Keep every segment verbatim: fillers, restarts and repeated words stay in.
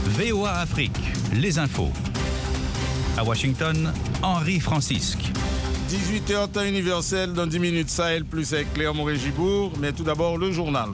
V O A Afrique, les infos. À Washington, Henri Francisque. dix-huit heures temps universel, dans dix minutes Sahel plus avec Claire Moret-Gibourg, mais tout d'abord le journal.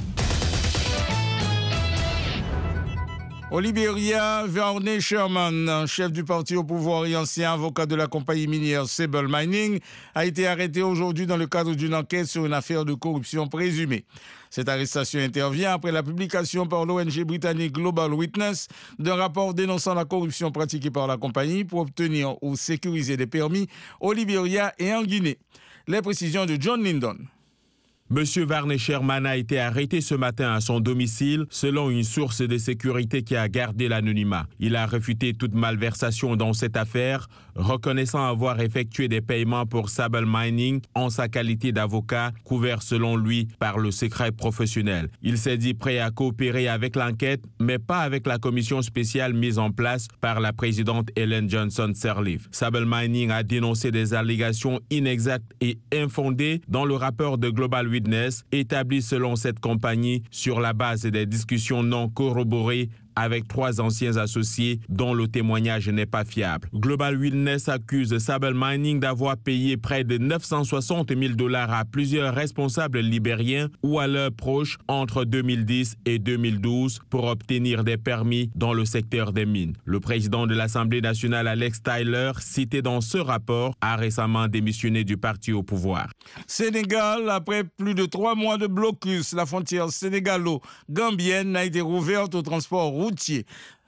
Au Libéria, Varney Sherman, chef du parti au pouvoir et ancien avocat de la compagnie minière Sable Mining, a été arrêté aujourd'hui dans le cadre d'une enquête sur une affaire de corruption présumée. Cette arrestation intervient après la publication par l'O N G britannique Global Witness d'un rapport dénonçant la corruption pratiquée par la compagnie pour obtenir ou sécuriser des permis au Libéria et en Guinée. Les précisions de John Lyndon. Monsieur Varney Sherman a été arrêté ce matin à son domicile, selon une source de sécurité qui a gardé l'anonymat. Il a réfuté toute malversation dans cette affaire, reconnaissant avoir effectué des paiements pour Sable Mining en sa qualité d'avocat, couvert selon lui par le secret professionnel. Il s'est dit prêt à coopérer avec l'enquête, mais pas avec la commission spéciale mise en place par la présidente Ellen Johnson Sirleaf. Sable Mining a dénoncé des allégations inexactes et infondées dans le rapport de Global Witness établi selon cette compagnie sur la base des discussions non corroborées avec trois anciens associés dont le témoignage n'est pas fiable. Global Witness accuse Sable Mining d'avoir payé près de neuf cent soixante mille dollars à plusieurs responsables libériens ou à leurs proches entre deux mille dix et deux mille douze pour obtenir des permis dans le secteur des mines. Le président de l'Assemblée nationale, Alex Tyler, cité dans ce rapport, a récemment démissionné du parti au pouvoir. Sénégal, après plus de trois mois de blocus, la frontière sénégalo-gambienne a été rouverte au transport routier.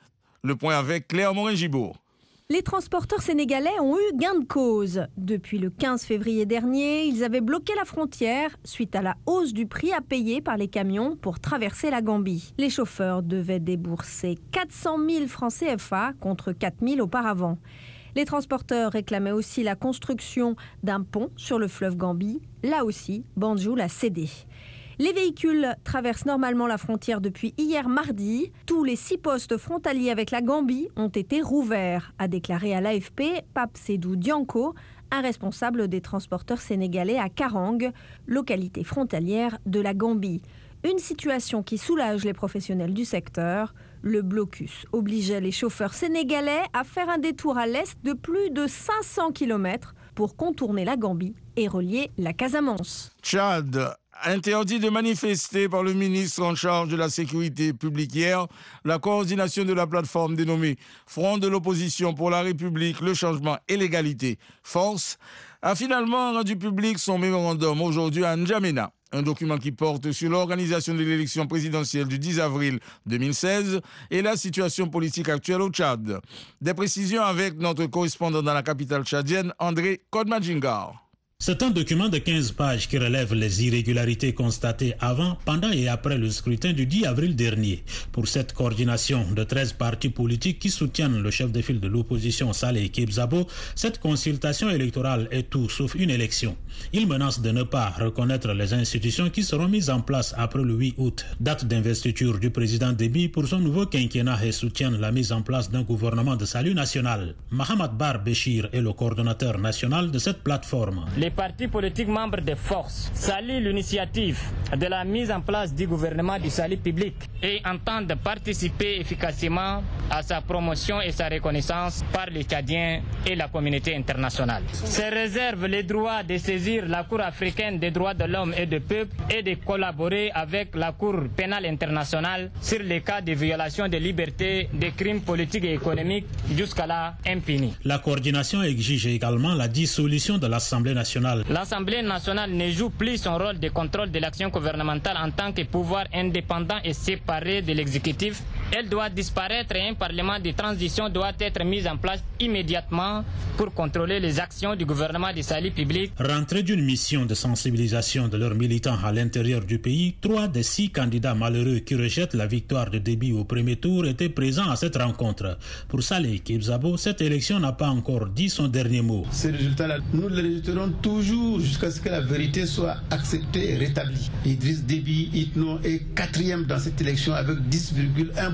Le point avec Claire Moret-Gibourg. Les transporteurs sénégalais ont eu gain de cause. Depuis le quinze février dernier, ils avaient bloqué la frontière suite à la hausse du prix à payer par les camions pour traverser la Gambie. Les chauffeurs devaient débourser quatre cent mille francs C F A contre quatre mille auparavant. Les transporteurs réclamaient aussi la construction d'un pont sur le fleuve Gambie. Là aussi, Banjul a cédé. Les véhicules traversent normalement la frontière depuis hier mardi. Tous les six postes frontaliers avec la Gambie ont été rouverts, a déclaré à l'A F P Pape Sédou Dianko, un responsable des transporteurs sénégalais à Karang, localité frontalière de la Gambie. Une situation qui soulage les professionnels du secteur. Le blocus obligeait les chauffeurs sénégalais à faire un détour à l'est de plus de cinq cents kilomètres pour contourner la Gambie et relier la Casamance. Tchad. Interdit de manifester par le ministre en charge de la sécurité publique hier, la coordination de la plateforme dénommée Front de l'opposition pour la République, le changement et l'égalité, Force, a finalement rendu public son mémorandum aujourd'hui à N'Djamena. Un document qui porte sur l'organisation de l'élection présidentielle du dix avril deux mille seize et la situation politique actuelle au Tchad. Des précisions avec notre correspondant dans la capitale tchadienne, André Kodmadjingar. C'est un document de quinze pages qui relève les irrégularités constatées avant, pendant et après le scrutin du dix avril dernier. Pour cette coordination de treize partis politiques qui soutiennent le chef de file de l'opposition Saleh Kebzabo, cette consultation électorale est tout sauf une élection. Il menace de ne pas reconnaître les institutions qui seront mises en place après le huit août, date d'investiture du président Déby pour son nouveau quinquennat, et soutiennent la mise en place d'un gouvernement de salut national. Mahamad Bar Béchir est le coordonnateur national de cette plateforme. Les partis politiques membres des forces saluent l'initiative de la mise en place du gouvernement du salut public et entendent participer efficacement à sa promotion et sa reconnaissance par les Tchadiens et la communauté internationale. Ces réserves les droits de saisir la Cour africaine des droits de l'homme et du peuple et de collaborer avec la Cour pénale internationale sur les cas de violation des libertés, des crimes politiques et économiques jusqu'à la impunité. La coordination exige également la dissolution de l'Assemblée nationale. L'Assemblée nationale ne joue plus son rôle de contrôle de l'action gouvernementale en tant que pouvoir indépendant et séparé de l'exécutif. Elle doit disparaître et un parlement de transition doit être mis en place immédiatement pour contrôler les actions du gouvernement du salut public. Rentrée d'une mission de sensibilisation de leurs militants à l'intérieur du pays, trois des six candidats malheureux qui rejettent la victoire de Déby au premier tour étaient présents à cette rencontre. Pour Saleh Kebzabo, cette élection n'a pas encore dit son dernier mot. Ces résultats-là, nous les rejetterons toujours jusqu'à ce que la vérité soit acceptée et rétablie. Idriss Déby Itno est quatrième dans cette élection avec dix virgule un pour cent.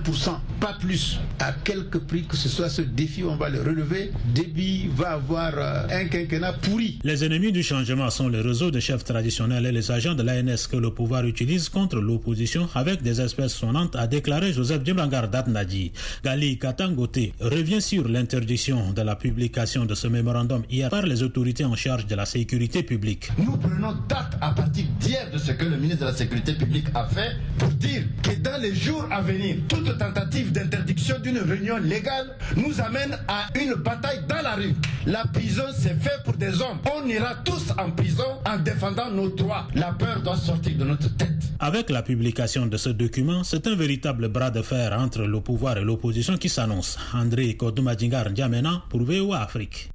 pour cent, pas plus. À quelque prix que ce soit, ce défi, on va le relever. Déby va avoir euh, un quinquennat pourri. Les ennemis du changement sont les réseaux de chefs traditionnels et les agents de l'A N S que le pouvoir utilise contre l'opposition avec des espèces sonnantes, a déclaré Joseph Djimbrangar Datnadji. Gali Katangote revient sur l'interdiction de la publication de ce mémorandum hier par les autorités en charge de la sécurité publique. Nous prenons date à partir d'hier de ce que le ministre de la Sécurité publique a fait pour dire que dans les jours à venir, toute tentative d'interdiction d'une réunion légale nous amène à une bataille dans la rue. La prison, c'est fait pour des hommes. On ira tous en prison en défendant nos droits. La peur doit sortir de notre tête. Avec la publication de ce document, c'est un véritable bras de fer entre le pouvoir et l'opposition qui s'annonce. André Kodumadjingar N'Djamena pour V O A Afrique.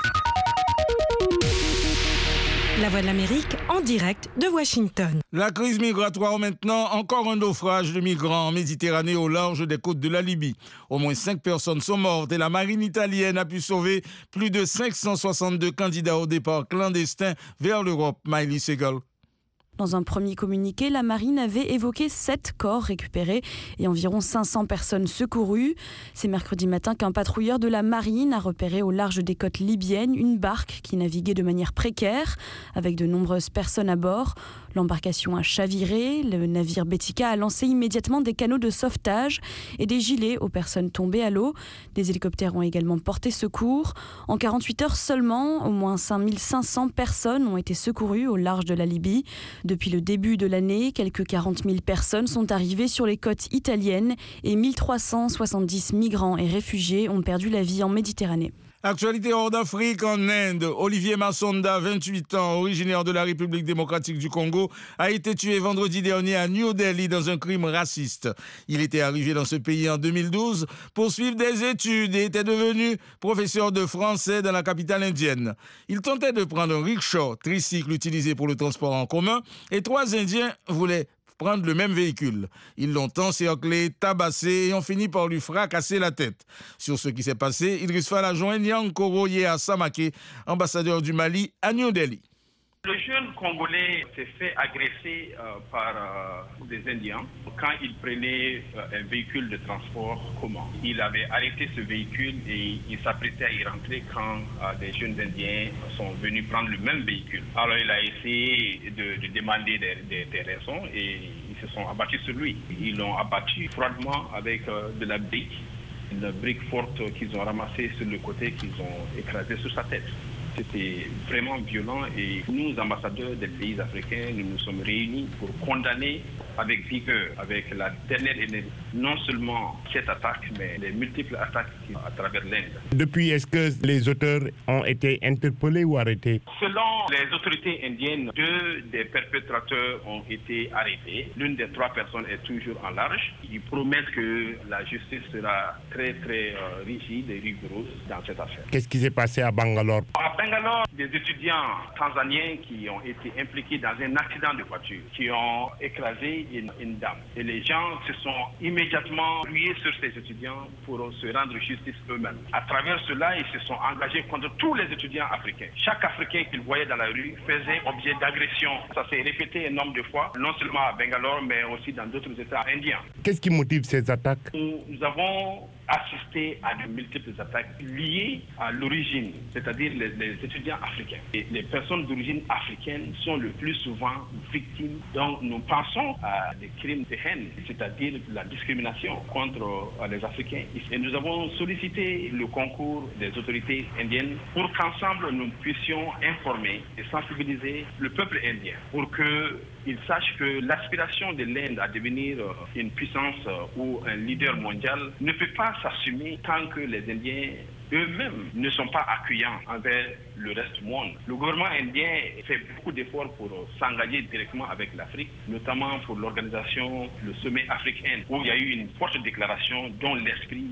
La Voix de l'Amérique en direct de Washington. La crise migratoire maintenant, encore un naufrage de migrants en Méditerranée au large des côtes de la Libye. Au moins cinq personnes sont mortes et la marine italienne a pu sauver plus de cinq cent soixante-deux candidats au départ clandestin vers l'Europe. Miley Segal. Dans un premier communiqué, la marine avait évoqué sept corps récupérés et environ cinq cents personnes secourues. C'est mercredi matin qu'un patrouilleur de la marine a repéré au large des côtes libyennes une barque qui naviguait de manière précaire avec de nombreuses personnes à bord. L'embarcation a chaviré, le navire Betika a lancé immédiatement des canaux de sauvetage et des gilets aux personnes tombées à l'eau. Des hélicoptères ont également porté secours. En quarante-huit heures seulement, au moins cinq mille cinq cents personnes ont été secourues au large de la Libye. Depuis le début de l'année, quelques quarante mille personnes sont arrivées sur les côtes italiennes et mille trois cent soixante-dix migrants et réfugiés ont perdu la vie en Méditerranée. Actualité hors d'Afrique, en Inde, Olivier Massonda, vingt-huit ans, originaire de la République démocratique du Congo, a été tué vendredi dernier à New Delhi dans un crime raciste. Il était arrivé dans ce pays en deux mille douze pour suivre des études et était devenu professeur de français dans la capitale indienne. Il tentait de prendre un rickshaw, tricycle utilisé pour le transport en commun, et trois Indiens voulaient prendre le même véhicule. Ils l'ont encerclé, tabassé et ont fini par lui fracasser la tête. Sur ce qui s'est passé, Idriss Fala joint Nyankoro Yea Samake, ambassadeur du Mali à New Delhi. Le jeune Congolais s'est fait agresser euh, par euh, des Indiens quand il prenait euh, un véhicule de transport commun. Il avait arrêté ce véhicule et il s'apprêtait à y rentrer quand euh, des jeunes Indiens sont venus prendre le même véhicule. Alors il a essayé de, de demander des, des, des raisons et ils se sont abattus sur lui. Ils l'ont abattu froidement avec euh, de la brique, une brique forte qu'ils ont ramassée sur le côté qu'ils ont écrasée sur sa tête. C'était vraiment violent et nous, ambassadeurs des pays africains, nous nous sommes réunis pour condamner avec vigueur, avec la dernière énergie, non seulement cette attaque, mais les multiples attaques à travers l'Inde. Depuis, est-ce que les auteurs ont été interpellés ou arrêtés? Selon les autorités indiennes, deux des perpétrateurs ont été arrêtés. L'une des trois personnes est toujours en large. Ils promettent que la justice sera très, très euh, rigide et rigoureuse dans cette affaire. Qu'est-ce qui s'est passé à Bangalore? À Bangalore, des étudiants tanzaniens qui ont été impliqués dans un accident de voiture, qui ont écrasé une, une dame. Et les gens se sont immédiatement rués sur ces étudiants pour se rendre justice eux-mêmes. À travers cela, ils se sont engagés contre tous les étudiants africains. Chaque Africain qu'ils voyaient dans la rue faisait objet d'agression. Ça s'est répété un nombre de fois, non seulement à Bangalore, mais aussi dans d'autres États indiens. Qu'est-ce qui motive ces attaques? Nous, nous avons assisté à de multiples attaques liées à l'origine, c'est-à-dire les, les étudiants africains. Et les personnes d'origine africaine sont le plus souvent victimes. Donc nous pensons à des crimes de haine, c'est-à-dire la discrimination contre les Africains. Et nous avons sollicité le concours des autorités indiennes pour qu'ensemble nous puissions informer et sensibiliser le peuple indien pour que ils sachent que l'aspiration de l'Inde à devenir une puissance ou un leader mondial ne peut pas s'assumer tant que les Indiens eux-mêmes ne sont pas accueillants envers le reste du monde. Le gouvernement indien fait beaucoup d'efforts pour s'engager directement avec l'Afrique, notamment pour l'organisation, le sommet Afrique-Inde, où il y a eu une forte déclaration dont l'esprit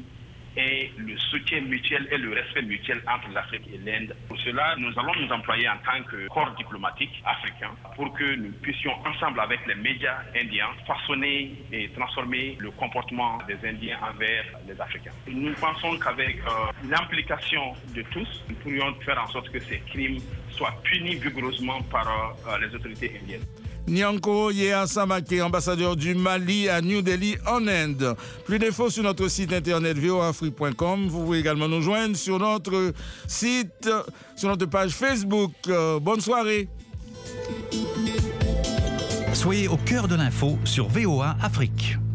et le soutien mutuel et le respect mutuel entre l'Afrique et l'Inde. Pour cela, nous allons nous employer en tant que corps diplomatique africain pour que nous puissions ensemble avec les médias indiens façonner et transformer le comportement des Indiens envers les Africains. Nous pensons qu'avec euh, l'implication de tous, nous pourrions faire en sorte que ces crimes soient punis vigoureusement par euh, les autorités indiennes. Nyanko Yea Samake, ambassadeur du Mali à New Delhi en Inde. Plus d'infos sur notre site internet v o a afrique point com. Vous pouvez également nous joindre sur notre site, sur notre page Facebook. Euh, bonne soirée. Soyez au cœur de l'info sur V O A Afrique.